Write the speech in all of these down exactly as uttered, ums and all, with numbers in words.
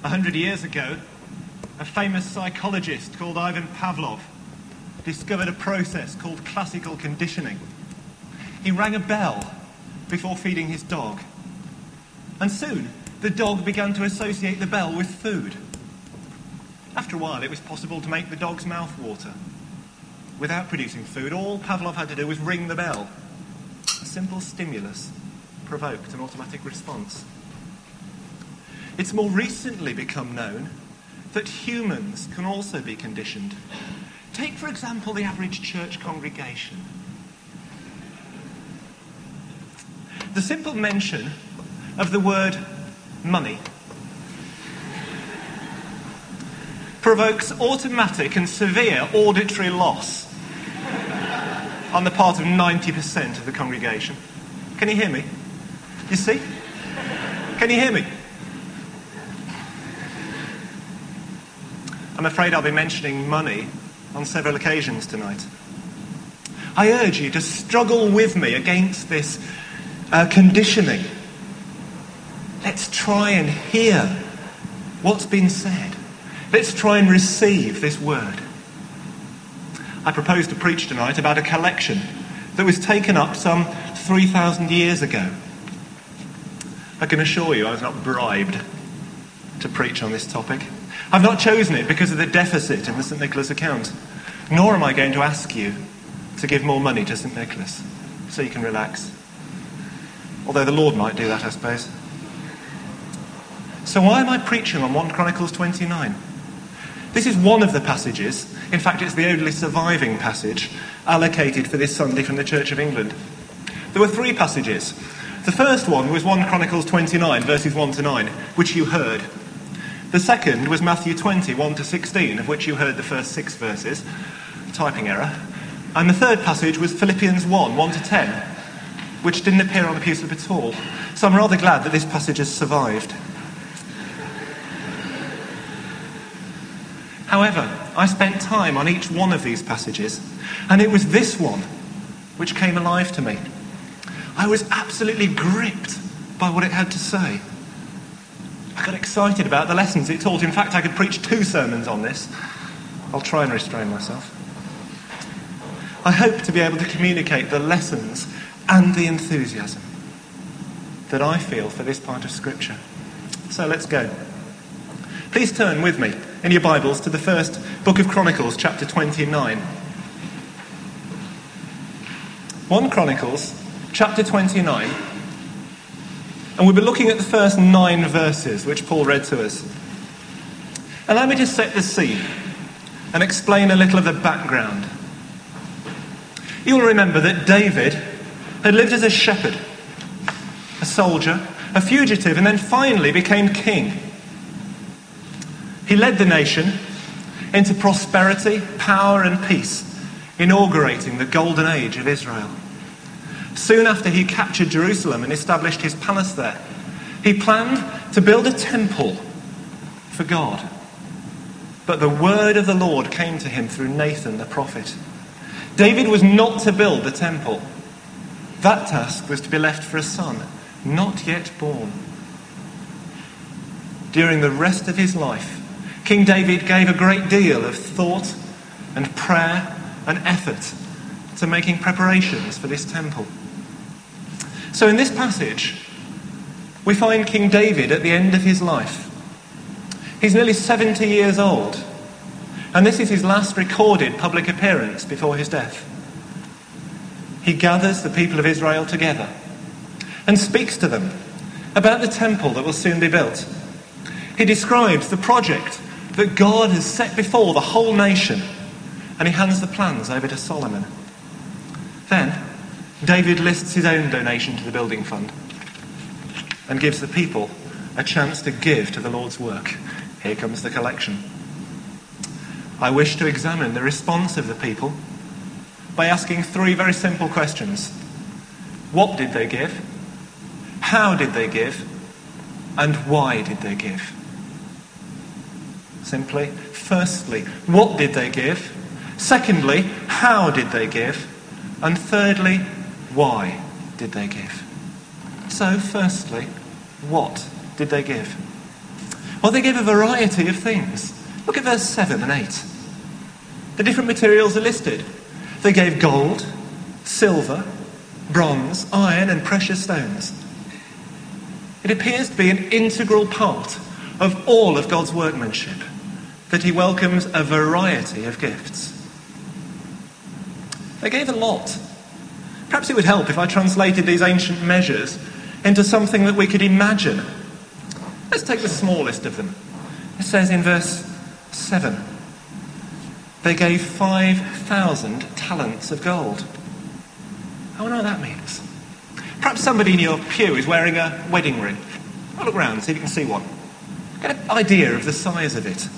A hundred years ago, a famous psychologist called Ivan Pavlov discovered a process called classical conditioning. He rang a bell before feeding his dog, and soon the dog began to associate the bell with food. After a while, it was possible to make the dog's mouth water. Without producing food, all Pavlov had to do was ring the bell. A simple stimulus provoked an automatic response. It's more recently become known that humans can also be conditioned. Take, for example, the average church congregation. The simple mention of the word money provokes automatic and severe auditory loss on the part of ninety percent of the congregation. Can you hear me? You see? Can you hear me? I'm afraid I'll be mentioning money on several occasions tonight. I urge you to struggle with me against this uh, conditioning. Let's try and hear what's been said. Let's try and receive this word. I propose to preach tonight about a collection that was taken up some three thousand years ago. I can assure you I was not bribed to preach on this topic. I've not chosen it because of the deficit in the Saint Nicholas account, nor am I going to ask you to give more money to Saint Nicholas so you can relax. Although the Lord might do that, I suppose. So why am I preaching on First Chronicles twenty-nine? This is one of the passages, in fact it's the only surviving passage, allocated for this Sunday from the Church of England. There were three passages. The first one was First Chronicles twenty-nine, verses one to nine, which you heard. The second was Matthew twenty, one to sixteen, of which you heard the first six verses. Typing error. And the third passage was Philippians one, one to ten, which didn't appear on the pew slip at all. So I'm rather glad that this passage has survived. However, I spent time on each one of these passages, and it was this one which came alive to me. I was absolutely gripped by what it had to say. I got excited about the lessons it taught. In fact, I could preach two sermons on this. I'll try and restrain myself. I hope to be able to communicate the lessons and the enthusiasm that I feel for this part of Scripture. So let's go. Please turn with me in your Bibles to the first book of Chronicles, chapter twenty-nine. First Chronicles, chapter twenty-nine. And we'll be looking at the first nine verses which Paul read to us. And let me just set the scene and explain a little of the background. You'll remember that David had lived as a shepherd, a soldier, a fugitive, and then finally became king. He led the nation into prosperity, power, and peace, inaugurating the golden age of Israel. Soon after he captured Jerusalem and established his palace there, he planned to build a temple for God. But the word of the Lord came to him through Nathan the prophet. David was not to build the temple. That task was to be left for a son, not yet born. During the rest of his life, King David gave a great deal of thought and prayer and effort to making preparations for this temple. So in this passage, we find King David at the end of his life. He's nearly seventy years old, and this is his last recorded public appearance before his death. He gathers the people of Israel together and speaks to them about the temple that will soon be built. He describes the project that God has set before the whole nation, and he hands the plans over to Solomon. Then, David lists his own donation to the building fund and gives the people a chance to give to the Lord's work. Here comes the collection. I wish to examine the response of the people by asking three very simple questions. What did they give? How did they give? And why did they give? Simply, firstly, what did they give? Secondly, how did they give? And thirdly, why did they give? So, firstly, what did they give? Well, they gave a variety of things. Look at verse seven and eight. The different materials are listed. They gave gold, silver, bronze, iron, and precious stones. It appears to be an integral part of all of God's workmanship that he welcomes a variety of gifts. They gave a lot. Perhaps it would help if I translated these ancient measures into something that we could imagine. Let's take the smallest of them. It says in verse seven, they gave five thousand talents of gold. I wonder what that means. Perhaps somebody in your pew is wearing a wedding ring. I'll look round, see if you can see one. Get an idea of the size of it.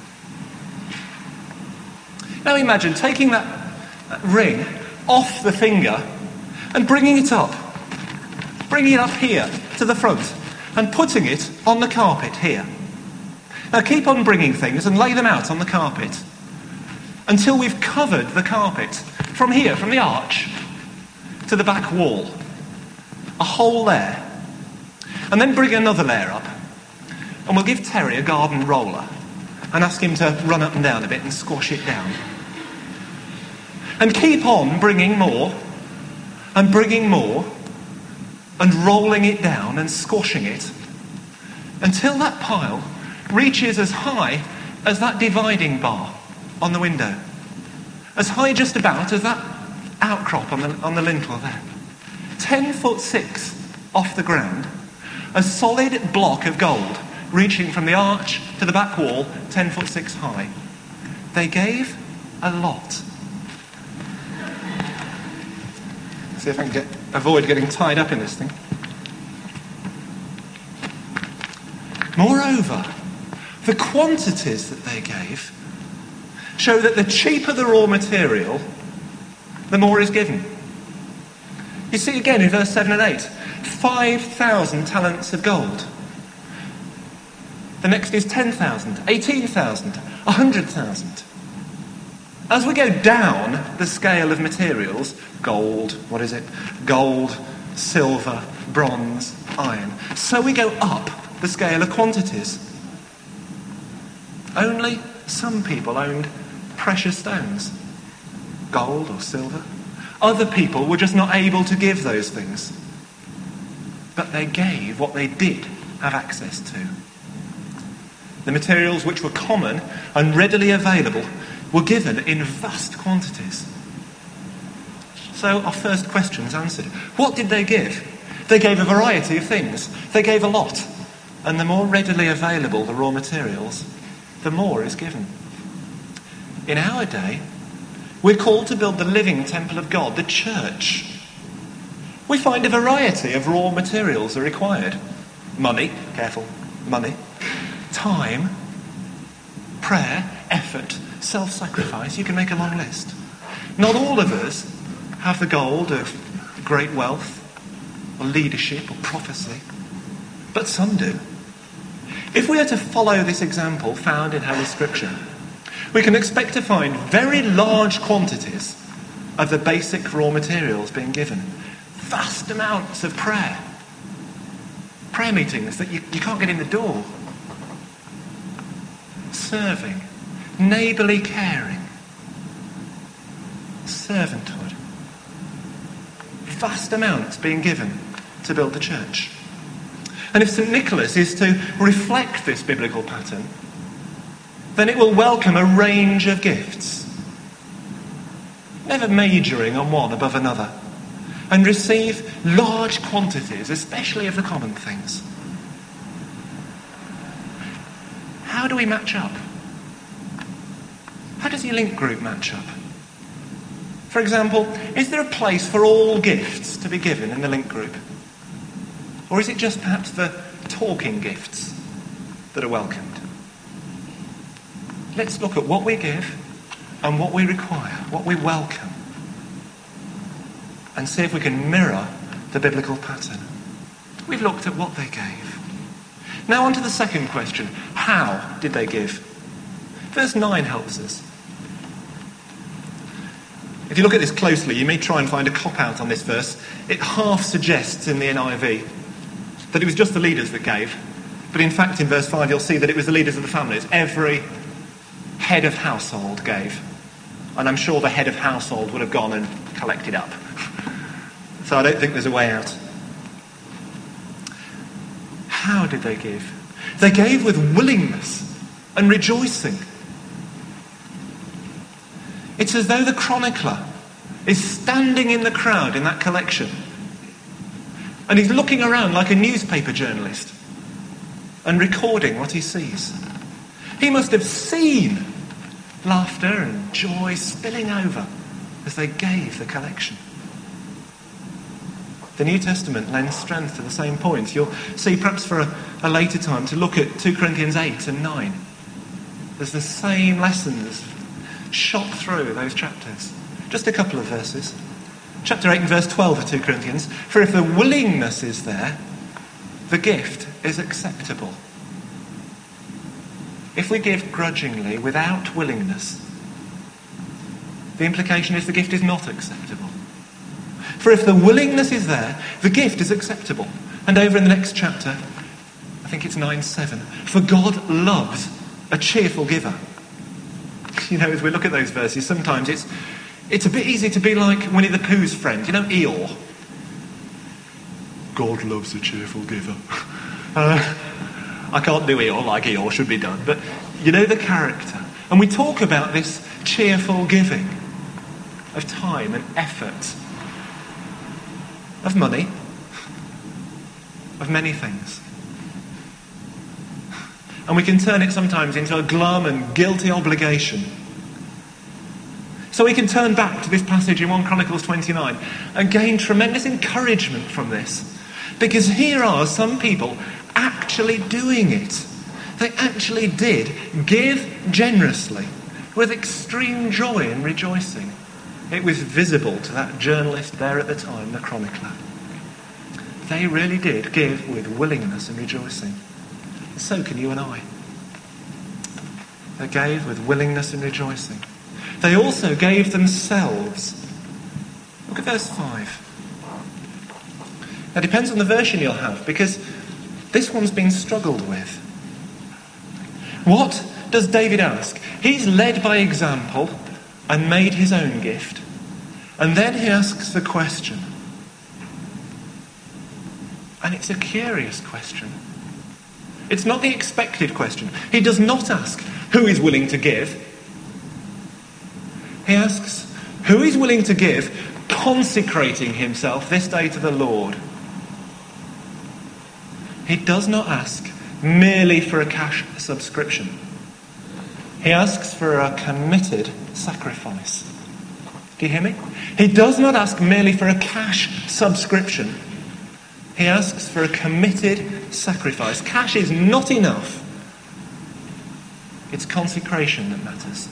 Now imagine taking that, that ring off the finger and bringing it up. Bringing it up here to the front and putting it on the carpet here. Now keep on bringing things and lay them out on the carpet until we've covered the carpet from here, from the arch to the back wall. A whole layer. And then bring another layer up. And we'll give Terry a garden roller and ask him to run up and down a bit and squash it down. And keep on bringing more and bringing more and rolling it down and squashing it until that pile reaches as high as that dividing bar on the window. As high just about as that outcrop on the, on the lintel there. Ten foot six off the ground. A solid block of gold reaching from the arch to the back wall, ten foot six high. They gave a lot. See if I can get, avoid getting tied up in this thing. Moreover, the quantities that they gave show that the cheaper the raw material, the more is given. You see again in verse seven and eight, five thousand talents of gold. The next is ten thousand, eighteen thousand, one hundred thousand. As we go down the scale of materials, gold, what is it? Gold, silver, bronze, iron. So we go up the scale of quantities. Only some people owned precious stones, gold or silver. Other people were just not able to give those things. But they gave what they did have access to. The materials which were common and readily available were given in vast quantities. So our first question is answered. What did they give? They gave a variety of things. They gave a lot. And the more readily available the raw materials, the more is given. In our day, we're called to build the living temple of God, the church. We find a variety of raw materials are required. Money, careful, money. Time, prayer, effort, self-sacrifice. You can make a long list. Not all of us have the gold of great wealth or leadership or prophecy, but some do. If we are to follow this example found in Holy Scripture, we can expect to find very large quantities of the basic raw materials being given. Vast amounts of prayer. Prayer meetings that you, you can't get in the door. Serving. Neighbourly caring. Servanthood. Vast amounts being given to build the church. And if St Nicholas is to reflect this biblical pattern, then it will welcome a range of gifts, never majoring on one above another, and receive large quantities, especially of the common things. How do we match up? How does your link group match up? For example, is there a place for all gifts to be given in the link group? Or is it just perhaps the talking gifts that are welcomed? Let's look at what we give and what we require, what we welcome, and see if we can mirror the biblical pattern. We've looked at what they gave. Now on to the second question. How did they give? Verse nine helps us. If you look at this closely, you may try and find a cop-out on this verse. It half suggests in the N I V that it was just the leaders that gave, But in fact, in verse five, you'll see that it was the leaders of the families. Every head of household gave. And I'm sure the head of household would have gone and collected up. So I don't think there's a way out. How did they give? They gave with willingness and rejoicing. It's as though the chronicler is standing in the crowd in that collection. And he's looking around like a newspaper journalist and recording what he sees. He must have seen laughter and joy spilling over as they gave the collection. The New Testament lends strength to the same point. You'll see perhaps for a, a later time to look at two Corinthians eight and nine. There's the same lessons shot through those chapters. Just a couple of verses. Chapter eight and verse twelve of two Corinthians. For if the willingness is there, the gift is acceptable. If we give grudgingly without willingness, the implication is the gift is not acceptable. For if the willingness is there, the gift is acceptable. And over in the next chapter, I think it's nine seven, for God loves a cheerful giver. You know, as we look at those verses, sometimes it's it's a bit easy to be like Winnie the Pooh's friend. You know, Eeyore. God loves a cheerful giver. Uh, I can't do Eeyore like Eeyore should be done, but you know the character. And we talk about this cheerful giving of time and effort, of money, of many things. And we can turn it sometimes into a glum and guilty obligation. So we can turn back to this passage in First Chronicles twenty-nine and gain tremendous encouragement from this. Because here are some people actually doing it. They actually did give generously with extreme joy and rejoicing. It was visible to that journalist there at the time, the chronicler. They really did give with willingness and rejoicing. So can you and I. They gave with willingness and rejoicing. They also gave themselves. Look at verse five. Now, it depends on the version you'll have, because this one's been struggled with. What does David ask? He's led by example and made his own gift. And then he asks the question. And it's a curious question. It's not the expected question. He does not ask who is willing to give. He asks who is willing to give, consecrating himself this day to the Lord. He does not ask merely for a cash subscription. He asks for a committed sacrifice. Do you hear me? He does not ask merely for a cash subscription. He asks for a committed sacrifice. Cash is not enough. It's consecration that matters.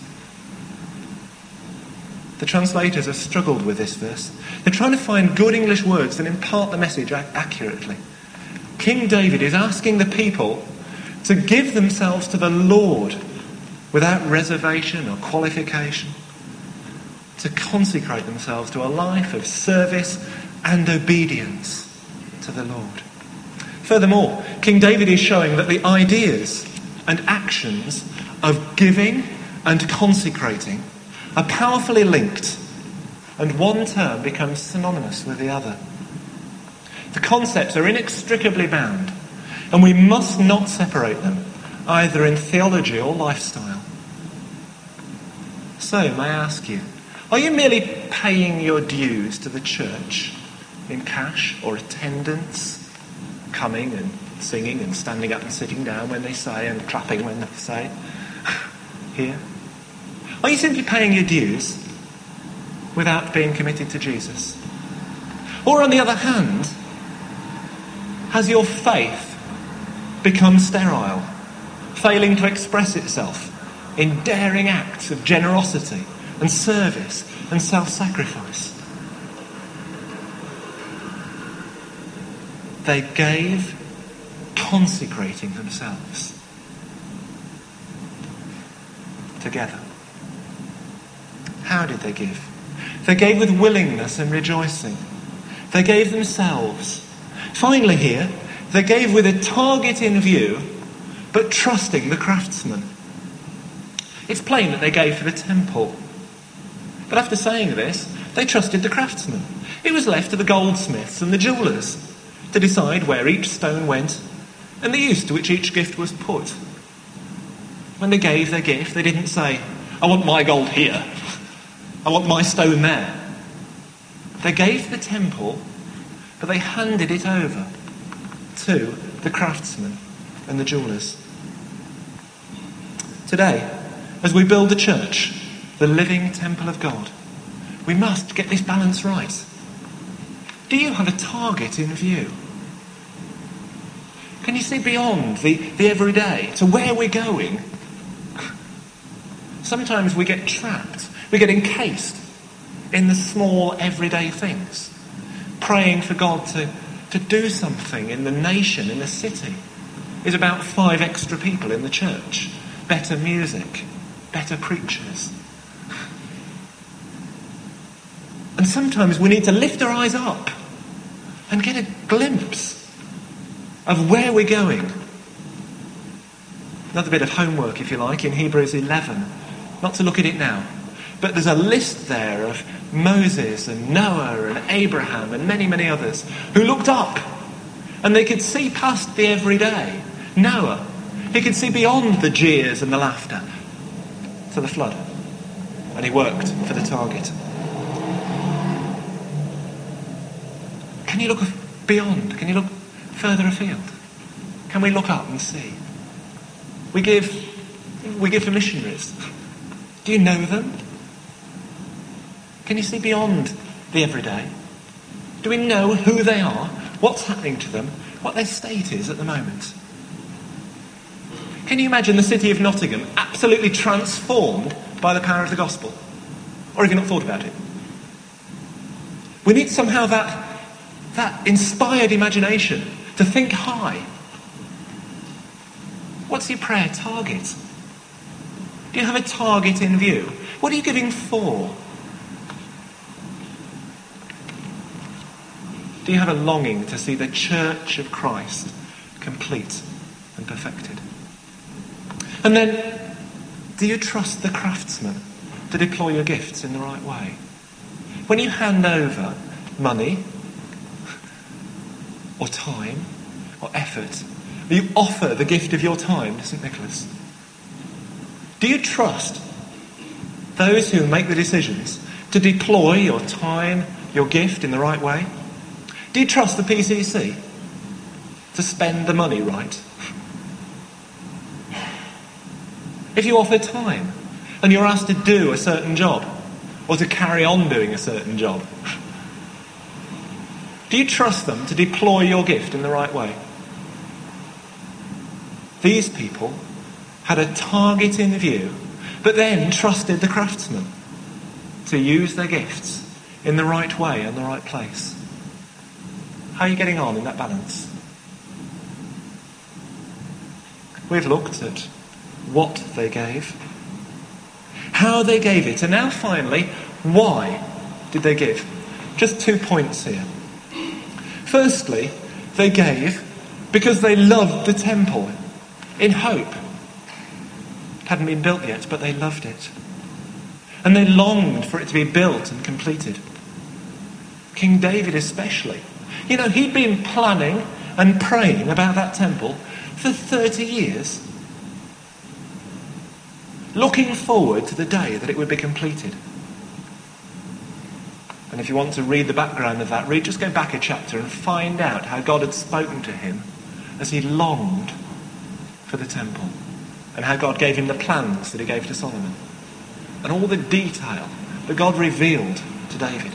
The translators have struggled with this verse. They're trying to find good English words that impart the message ac- accurately. King David is asking the people to give themselves to the Lord without reservation or qualification, to consecrate themselves to a life of service and obedience to the Lord. Furthermore, King David is showing that the ideas and actions of giving and consecrating are powerfully linked, and one term becomes synonymous with the other. The concepts are inextricably bound, and we must not separate them, either in theology or lifestyle. So, may I ask you, are you merely paying your dues to the church in cash or attendance, coming and singing and standing up and sitting down when they say and clapping when they say? Here? Are you simply paying your dues without being committed to Jesus? Or on the other hand, has your faith become sterile, failing to express itself in daring acts of generosity and service and self-sacrifice? They gave, consecrating themselves together. How did they give? They gave with willingness and rejoicing. They gave themselves. Finally here, They gave with a target in view, but trusting the craftsman. It's plain that they gave for the temple. But after saying this, they trusted the craftsman. It was left to the goldsmiths and the jewellers to decide where each stone went and the use to which each gift was put. When they gave their gift, they didn't say, I want my gold here. I want my stone there. They gave the temple, but they handed it over to the craftsmen and the jewellers. Today, as we build the church, the living temple of God, we must get this balance right. Do you have a target in view? Can you see beyond the, the everyday to where we're going? Sometimes we get trapped, we get encased in the small everyday things, praying for God to, to do something in the nation, in the city. Is about five extra people in the church, better music, better preachers. And sometimes we need to lift our eyes up and get a glimpse of where we're going. Another bit of homework, if you like, in Hebrews eleven. Not to look at it now, but there's a list there of Moses and Noah and Abraham and many, many others who looked up and they could see past the everyday. Noah, he could see beyond the jeers and the laughter to the flood, and he worked for the target. Can you look beyond? Can you look further afield? Can we look up and see? We give, we give for missionaries. Do you know them? Can you see beyond the everyday? Do we know who they are, what's happening to them, what their state is at the moment? Can you imagine the city of Nottingham absolutely transformed by the power of the gospel? Or have you not thought about it? We need somehow that, that inspired imagination to think high. What's your prayer target? Do you have a target in view? What are you giving for? Do you have a longing to see the church of Christ complete and perfected? And then, do you trust the craftsman to deploy your gifts in the right way? When you hand over money, or time, or effort, you offer the gift of your time to St Nicholas. Do you trust those who make the decisions to deploy your time, your gift in the right way? Do you trust the P C C to spend the money right? If you offer time and you're asked to do a certain job or to carry on doing a certain job, do you trust them to deploy your gift in the right way? These people had a target in view, but then trusted the craftsman to use their gifts in the right way and the right place. How are you getting on in that balance? We've looked at what they gave, how they gave it, and now finally, why did they give? Just two points here. Firstly, they gave because they loved the temple in hope. It hadn't been built yet, but they loved it. And they longed for it to be built and completed. King David especially. You know, he'd been planning and praying about that temple for thirty years. Looking forward to the day that it would be completed. And if you want to read the background of that, read, just go back a chapter and find out how God had spoken to him as he longed for the temple, and how God gave him the plans that he gave to Solomon, and all the detail that God revealed to David.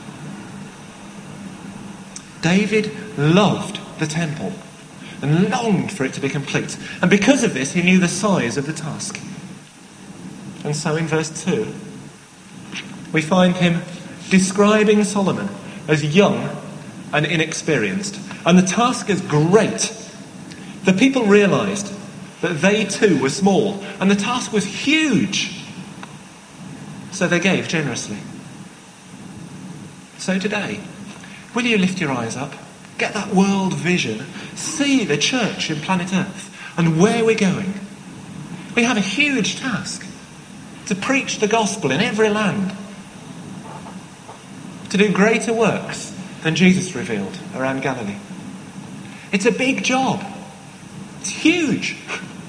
David loved the temple and longed for it to be complete, and because of this he knew the size of the task. And so in verse two we find him describing Solomon as young and inexperienced, and the task is great. The people realised that they too were small, and the task was huge. So they gave generously. So today, will you lift your eyes up Get that world vision. See the church in planet Earth and where we're going. We have a huge task to preach the gospel in every land. To do greater works than Jesus revealed around Galilee. It's a big job. It's huge.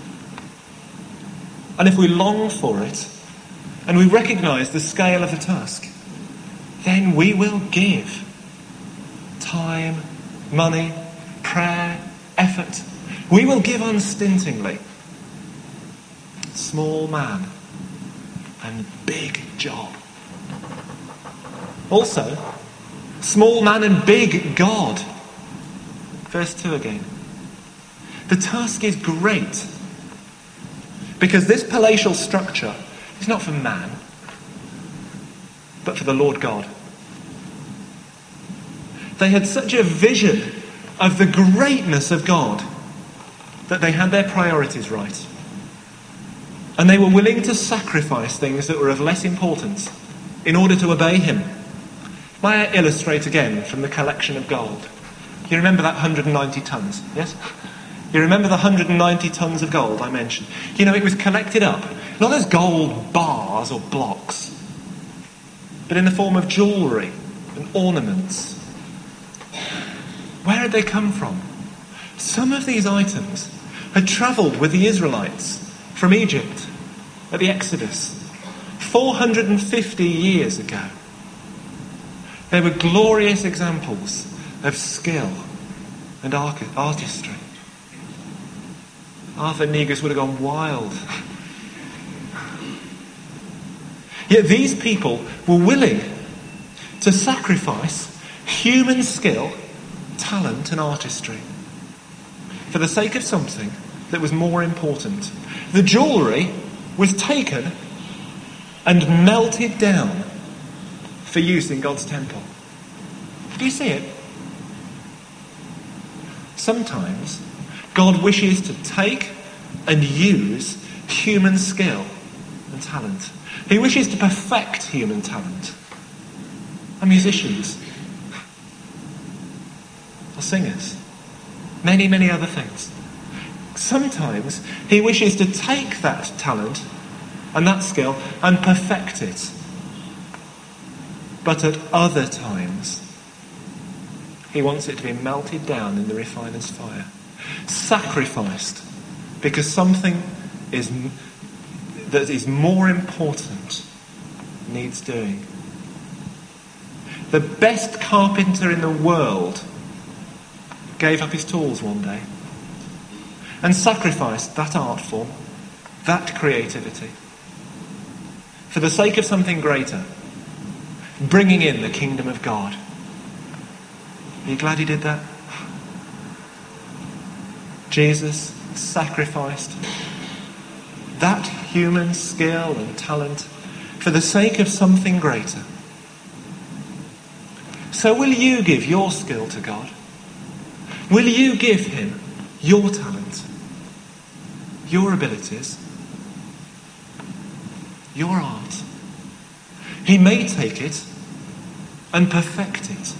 And if we long for it, and we recognise the scale of the task, then we will give time, money, prayer, effort. We will give unstintingly. Small man and big job. Also, small man and big God. Verse two again. The task is great because this palatial structure is not for man, but for the Lord God. They had such a vision of the greatness of God that they had their priorities right. And they were willing to sacrifice things that were of less importance in order to obey him. May I illustrate again from the collection of gold? You remember that one hundred ninety tons, yes? You remember the one hundred ninety tons of gold I mentioned? You know, it was collected up, not as gold bars or blocks, but in the form of jewellery and ornaments. Where had they come from? Some of these items had travelled with the Israelites from Egypt at the Exodus four hundred fifty years ago. They were glorious examples of skill and artistry. Arthur Negus would have gone wild. Yet these people were willing to sacrifice human skill, talent and artistry for the sake of something that was more important. The jewellery was taken and melted down for use in God's temple. Do you see it? Sometimes God wishes to take and use human skill and talent. He wishes to perfect human talent. And musicians, or singers, many, many other things. Sometimes he wishes to take that talent and that skill and perfect it. But at other times, he wants it to be melted down in the refiner's fire. Sacrificed because something is that is more important needs doing. The best carpenter in the world gave up his tools one day and sacrificed that art form, that creativity, for the sake of something greater, bringing in the kingdom of God. Are you glad he did that? Jesus sacrificed that human skill and talent for the sake of something greater. So will you give your skill to God? Will you give him your talent, your abilities, your art? He may take it and perfect it.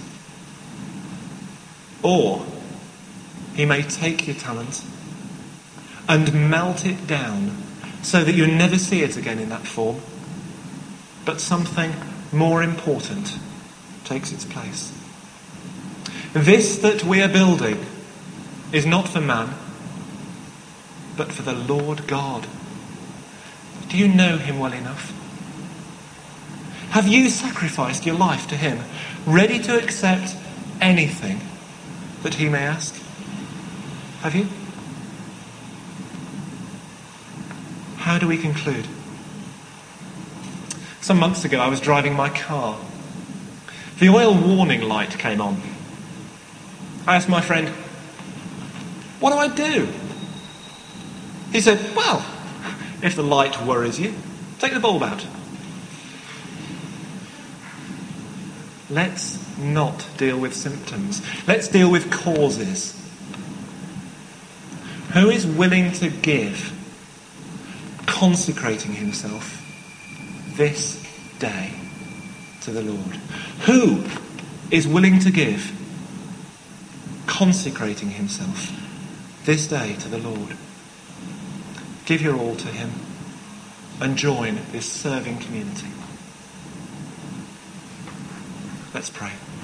Or he may take your talent and melt it down so that you never see it again in that form, but something more important takes its place. This that we are building is not for man, but for the Lord God. Do you know him well enough? Have you sacrificed your life to him, ready to accept anything that he may ask? Have you? How do we conclude? Some months ago I was driving my car. The oil warning light came on. I asked my friend, what do I do? He said, well, if the light worries you, take the bulb out. Let's not deal with symptoms. Let's deal with causes. Who is willing to give, consecrating himself this day to the Lord? Who is willing to give, consecrating himself this day to the Lord. Give your all to him and join this serving community. Let's pray.